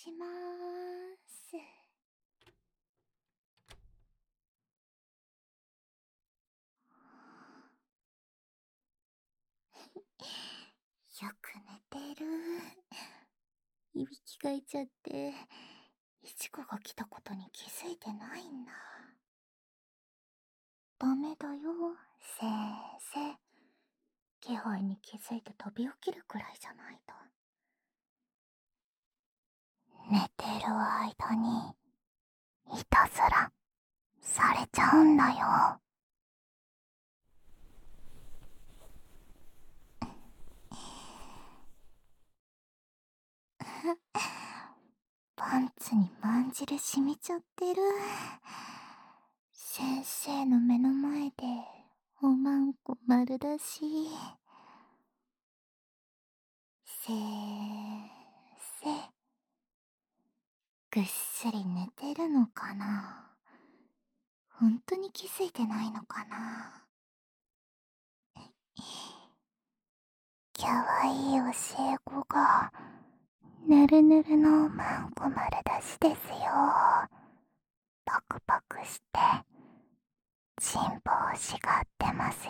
しまーす。よく寝てる。いびきかいちゃって、いちこが来たことに気づいてないんだ。ダメだよ、先生。気配に気づいて飛び起きるくらいじゃないと。寝てる間に、いたずら、されちゃうんだよ。パンツにまんじる染みちゃってる。先生の目の前でおまんこ丸出し。先生、ぐっすり寝てるのかな。本当に気づいてないのかな。かわいい教え子がぬるぬるのおまんこ丸出しですよ。パクパクしてチンポをしがってますよ。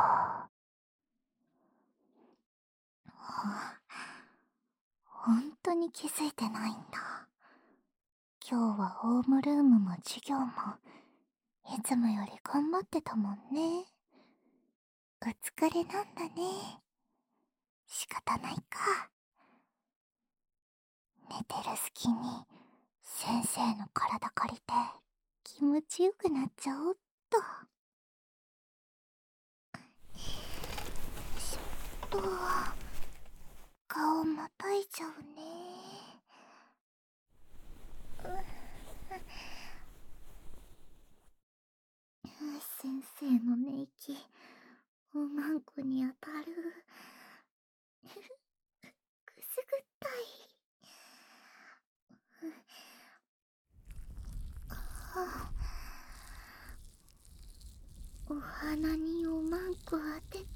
本当に気づいてないんだ。今日はホームルームも授業もいつもより頑張ってたもんね。お疲れなんだね。仕方ないか。寝てる隙に先生の体借りて気持ちよくなっちゃおっと。ちょっと顔またいちゃうね。先生の寝息おまんこに当たる。くすぐったい。お花におまんこ当てちゃった。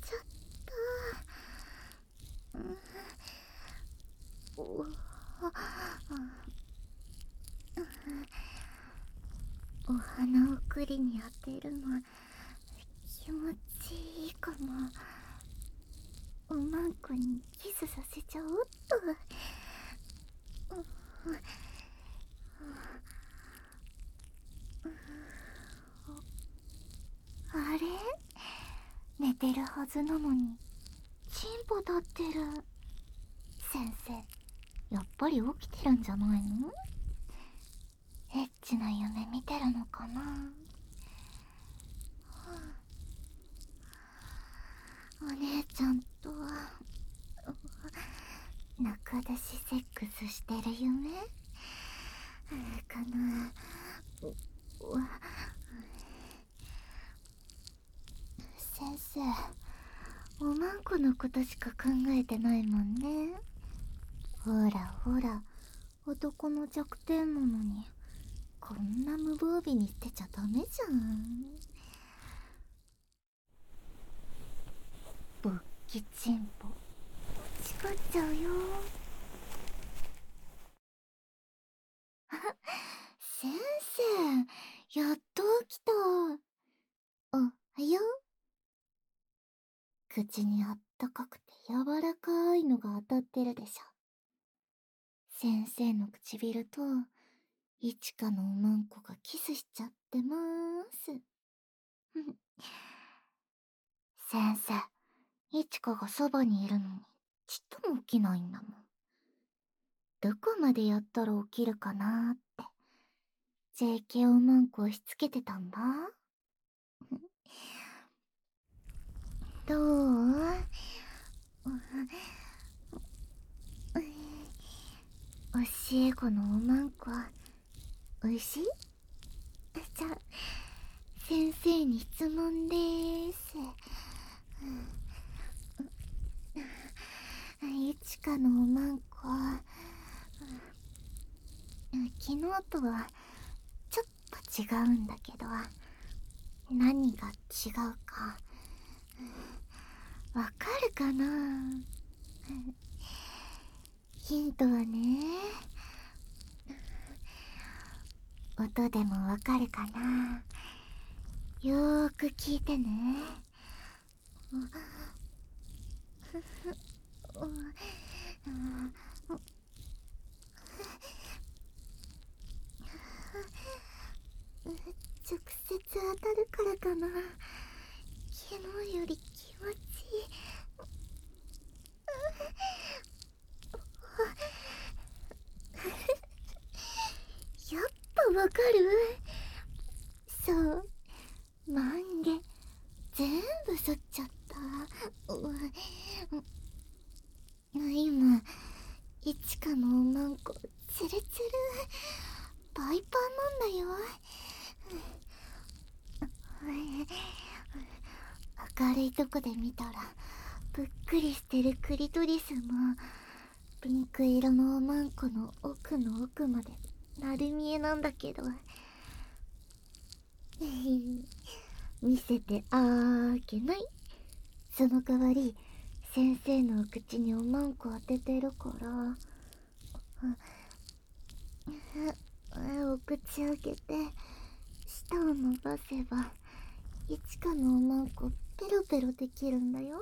お花をくりに当てるの気持ちいいかも。おまんこにキスさせちゃおっと。あれ、寝てるはずなのにチンポ立ってる。先生、やっぱり起きてるんじゃないの？エッチな夢見てるのかな。お姉ちゃんと仲出しセックスしてる夢かな。先生、おまんこのことしか考えてないもんね。ほらほら、男の弱点なのにこんな無防備にしてちゃダメじゃん。勃起チンポ誓っちゃうよ。先生、やっと起きた。おはよう。口にあったかくて柔らかいのが当たってるでしょ。先生の唇といちかのおまんこがキスしちゃってまーす。先生、いちかがそばにいるのにちっとも起きないんだもん。どこまでやったら起きるかなーって JK おまんこ押しつけてたんだ。どう？教え子のおまんこおいしい？じゃあ先生に質問でーす。いちかのおまんこ昨日とはちょっと違うんだけど、何が違うかわかるかな。ヒントはね、 音でもわかるかな。よーく聞いてね。直接当たるからかな。昨日より気持ちいい。やっぱわかる？そう、万華全部剃っちゃった。今いちかのおまんこツルツルパイパンなんだよ。明るいとこで見たらぷっくりしてるクリトリスもピンク色のおまんこの奥の奥まで丸見えなんだけど見せてあげない。その代わり先生のお口におまんこ当ててるからお口開けて舌を伸ばせばいちかのおまんこペロペロできるんだよ。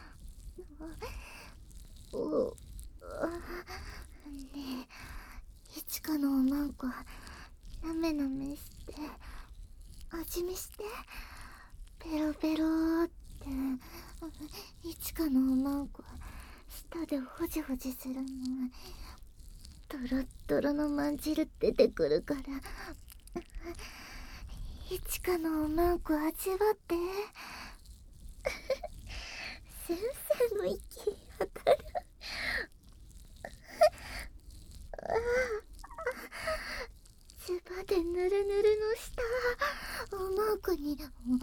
ねえ、いちかのおまんこなめなめして味見して。ペロペローっていちかのおまんこ舌でほじほじするの。トロットロのまん汁出てくるからいちかのおまんこ味わって先生の息当たる。つばでぬるぬるの舌おまんこに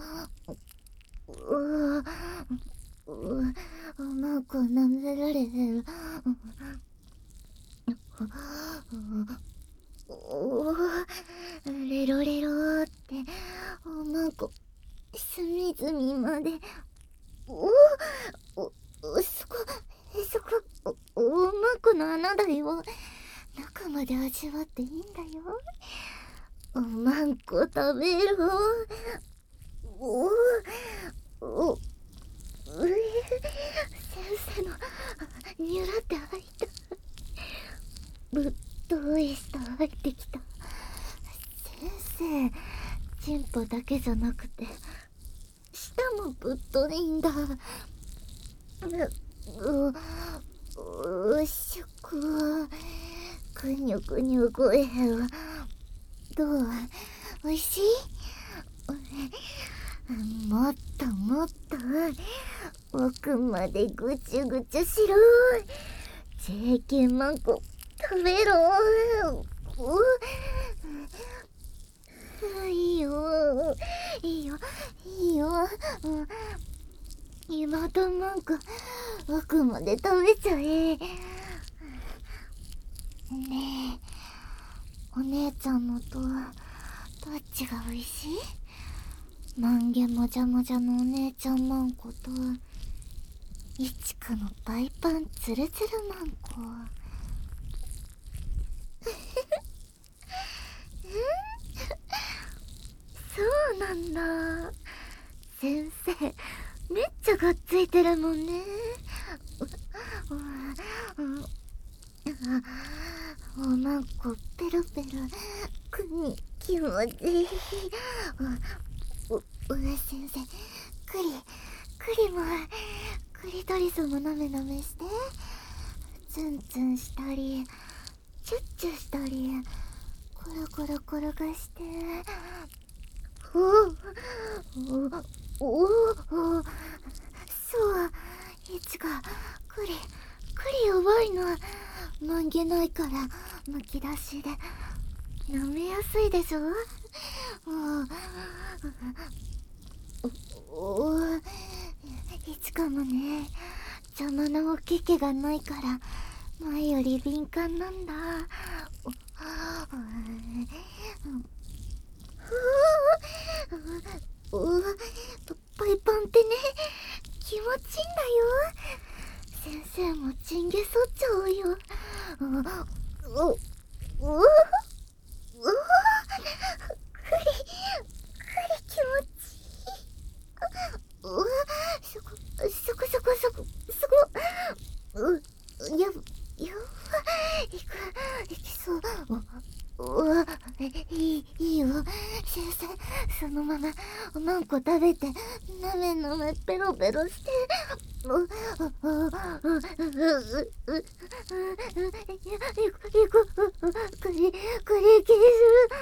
おまんこ舐められる。レロレロっておまんこ隅々までそこおまんこの穴だよ。中まで味わっていいんだよ。おまんこ食べろ。先生のニュラって入った。ぶっとい舌入ってきた。先生チンポだけじゃなくて舌もぶっといんだ。しょこくにょくにょ声はどう？おいしい？もっともっと奥までぐちゅぐちゅしろ。JK マンコ食べろ。いいよいいよいいよ。妹マンコ奥まで食べちゃえ。ねえ、お姉ちゃんのとどっちがおいしい？万華もじゃもじゃのお姉ちゃんマンコといちかのパイパンツルツルマンコ。そうなんだ。先生めっちゃがっついてるもんね。おまんこペロペロくに気持ちいい。先生クリもクリトリスもなめなめしてツンツンしたりチュッチュしたりコロコロ転がしてそういちがクリ弱いの。曲げないからむき出しで舐めやすいでしょ。いちかもね邪魔なおけけがないから前より敏感なんだ。パイパンってね気持ちいいんだよ。先生もチンゲそっちゃうよ。 やば、いきそう。いいよ。先生、そのまま、おまんこ食べて、なめなめペロペロして。これいける。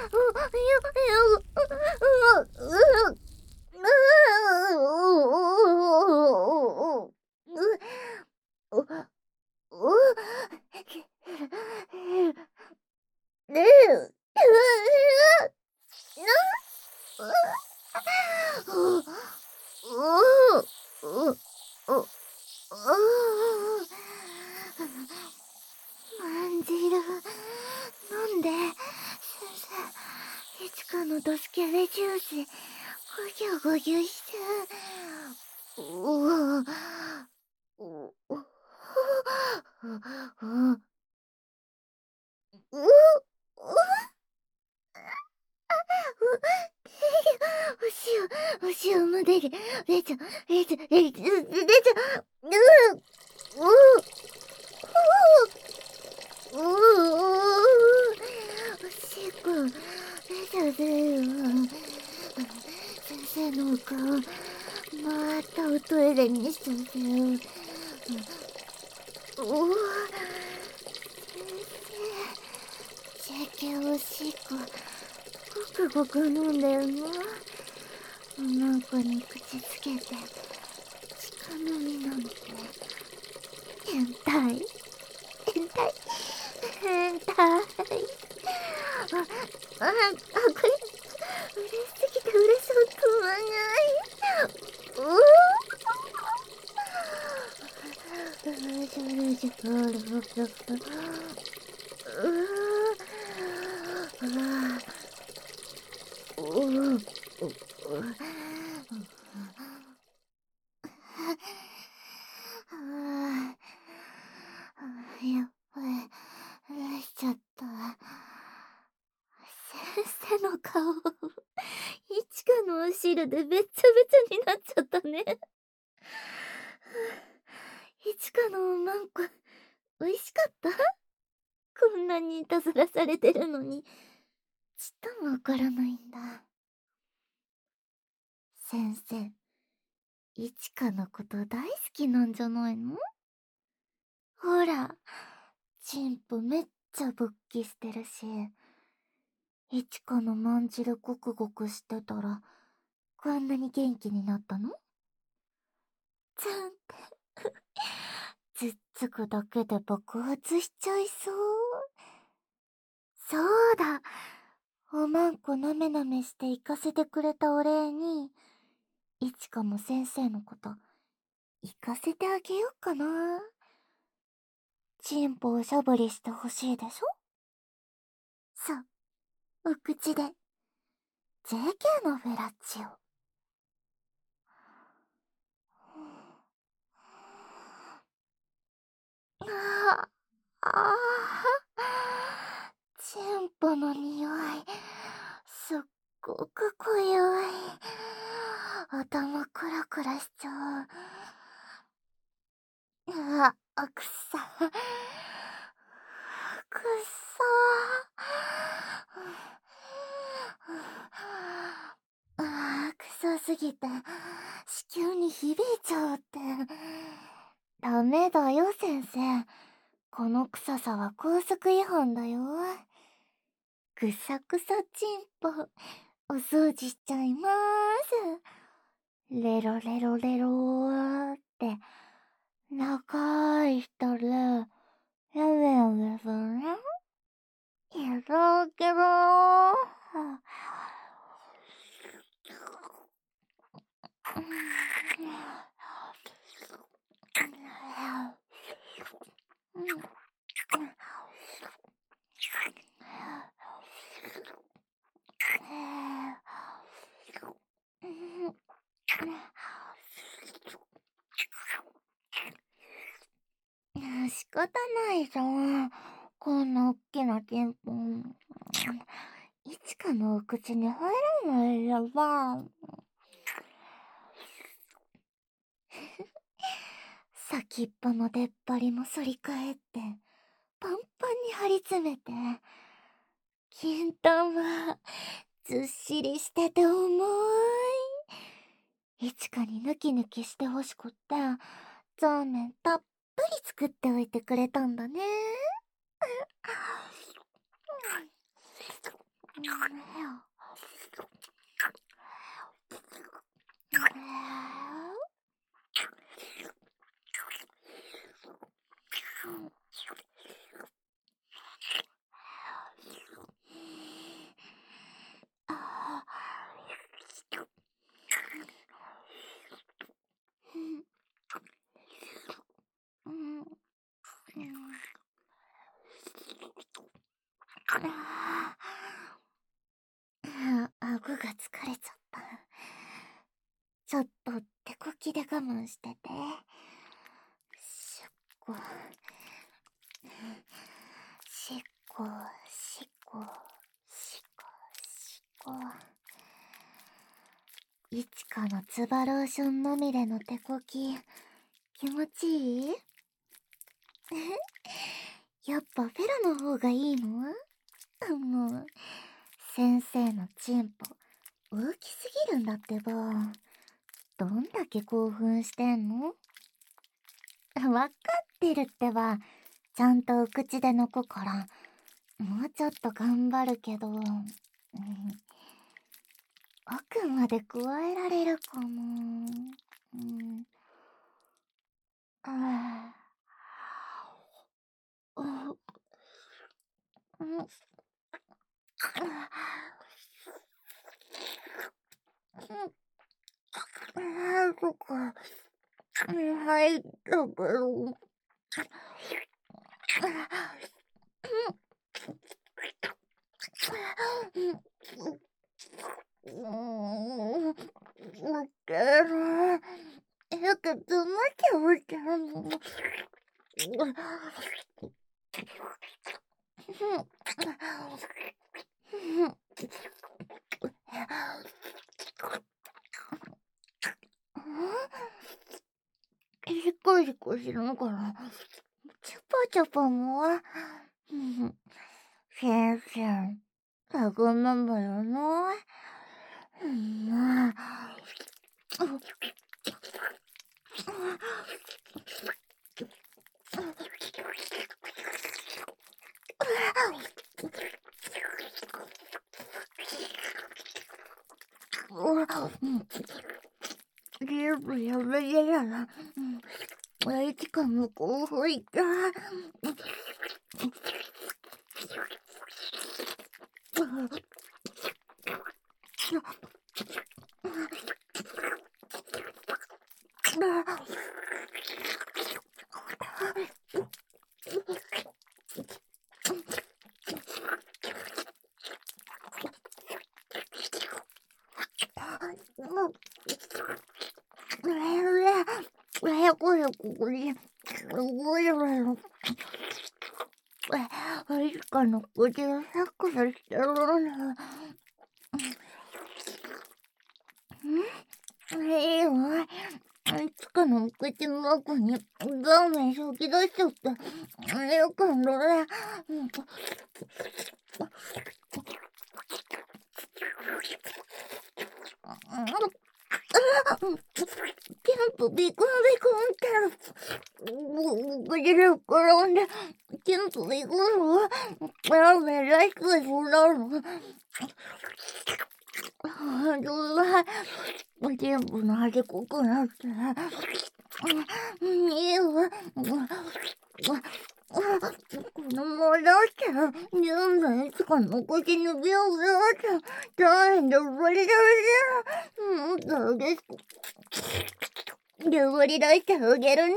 まんじる飲んで。先生、いつかのドスケベジュースごぎゅごぎゅして。お塩も出る。出ちゃう。おしっこ出ちゃうよ。先生のお顔またおトイレにしちゃうよ。先生、おしっこごくごく飲んだよな。おまんこに口つけて直飲みなんて変態。これ嬉しすぎて嬉しく止まんない。やっぱりしちゃった。先生の顔、いちかのお汁でべっちゃべちゃになっちゃったね。いちかのおまんこ、おいしかった？こんなにいたずらされてるのに、ちっともわからないんだ。先生、いちかのこと大好きなんじゃないの？ほら、チンポめっちゃ勃起してるし、いちかのまんじるごくごくしてたら、こんなに元気になったの？ちゃんって、ずっつくだけで爆発しちゃいそう。そうだ、おまんこなめなめして行かせてくれたお礼に、いちかも先生のこと、行かせてあげようかな。チンポをしゃぶりしてほしいでしょ？そう、お口で、JK のフェラッチを。ああ、チンポの匂い、すっごく濃いわい。頭クラクラしちゃう。くっさ。くっさ。臭すぎて、子宮に響いちゃうって。ダメだよ、先生。この臭さは校則違反だよ。ぐさぐさチンポ、お掃除しちゃいまーす。レロレロレローって、長い舌で、やべやべする。ゲロゲロー。仕方ないじゃん。こんなおっきなチンポ。いちかのお口に入らないやば。 先っぽの出っ張りも反り返ってパンパンに張り詰めて、金玉ずっしりしてて重い。いちかにヌキヌキしてほしくってそうめんたっぷり作っておいてくれたんだね。顎が疲れちゃった。ちょっと手こきで我慢してて。しっこしっこしっこしっこしっこ。いちかのつばローションまみれの手こき気持ちいい？やっぱフェラの方がいいの？もう先生のチンポ大きすぎるんだってば。どんだけ興奮してんの？わかってるってば。ちゃんとお口でのくからもうちょっと頑張るけど、奥まで加えられるかも。そっか。はい、だけど。ける。早くつまっちゃうじゃん。しこしこしながらチャパチャパも先生わがままよな。全部やめてやな。いつか向こう吹いた。いつかの口をサクサしてるな。いいわ。いつかの口の中にラーメン吐き出しちゃって。よくんどれ。キャンプビクンビクンってぐじる転んでキャンプビクンをラーメンらしくそうなるの。本当だ。全部の味濃くなっていいわ。このままだって全部いつかの口にビュービューって大変でぶり出してそうです。ぶり出してあげるね。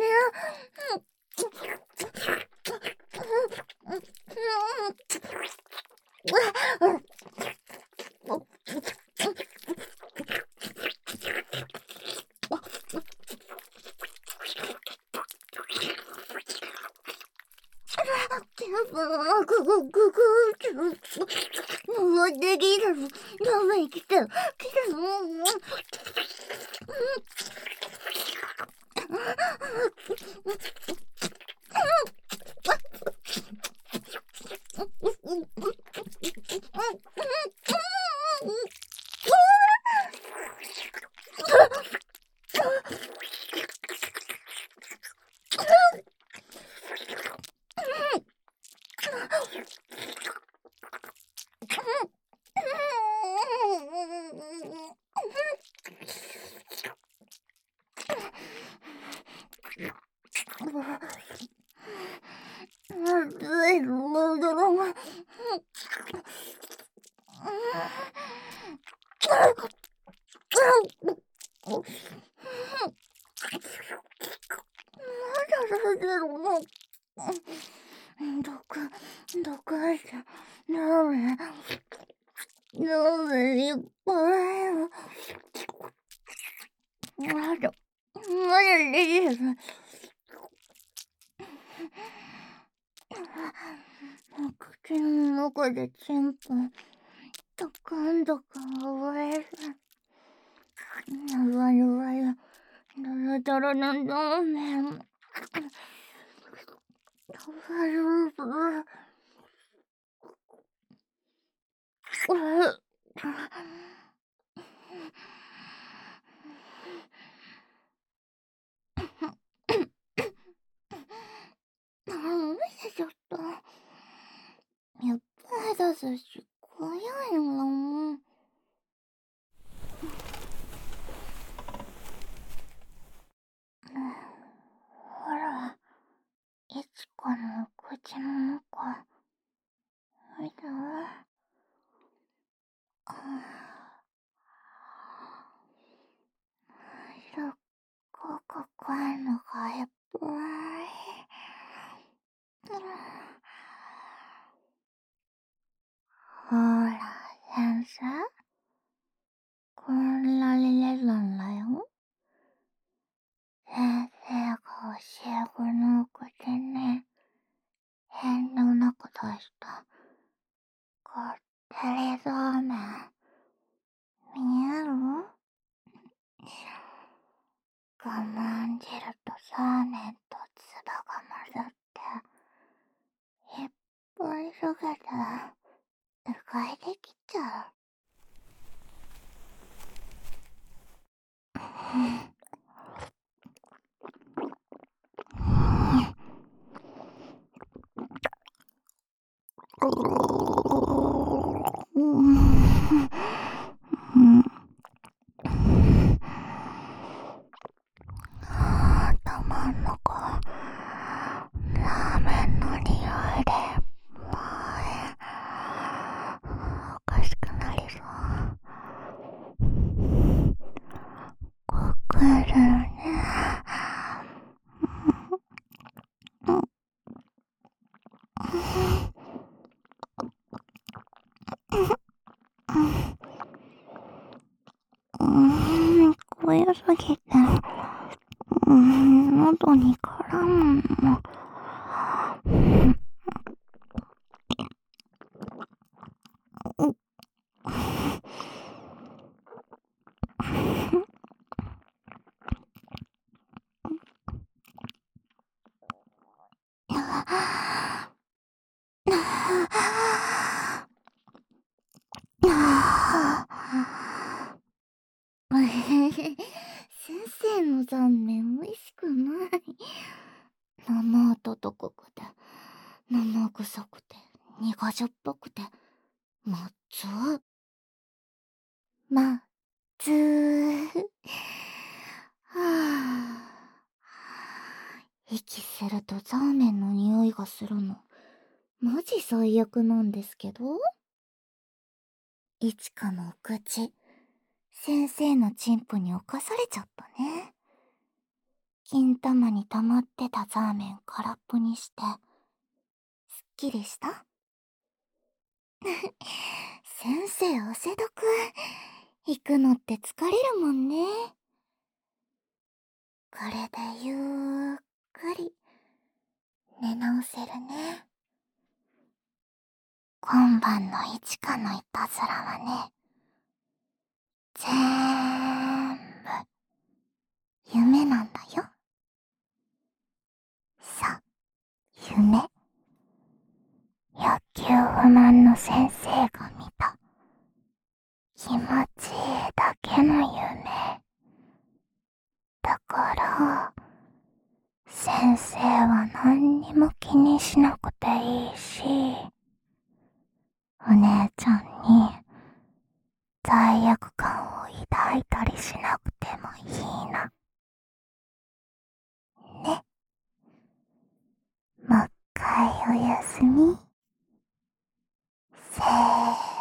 ググググってもうできるのダメ来た来たのどうしてラーメンいっぱいまだできる。口の中で全部ドクンドクン覚える。ぬわぬわやドロドロのラーメン。ちょっとやっぱり出すし怖いの。ほら、いちこの口の中見た？すっごく声のがいっぱい。ほら、先生、こんなに出たんだよ。先生が教え子の口に変なことしたこってりそうめん見える？我慢汁とサーメンとツバが混ざっていっぱい溶けてうがいできちゃう。頭ん中ラーメンの匂いでおかしくなりそう。こくるね。濃ゆすぎて喉に絡むの。先生の残念美味しくない。生温かくて生臭くて苦じょっぱくてまずまずはあ、息するとザーメンの匂いがするのマジ最悪なんですけど。いちかのお口先生のチンポに侵されちゃったね。金玉に溜まってたザーメン空っぽにしてすっきりした？先生汗だく行くのって疲れるもんね。これでゆっくり寝直せるね。今晩のいちかのいたずらはね、ぜーんぶ夢なんだよ。 さ、夢。野球不満の先生が見た気持ちいいだけの夢。だから、先生は何にも気にしなくていいし、お姉ちゃんに罪悪感を抱いたりしなくてもいいな。ね。もう一回おやすみ。せー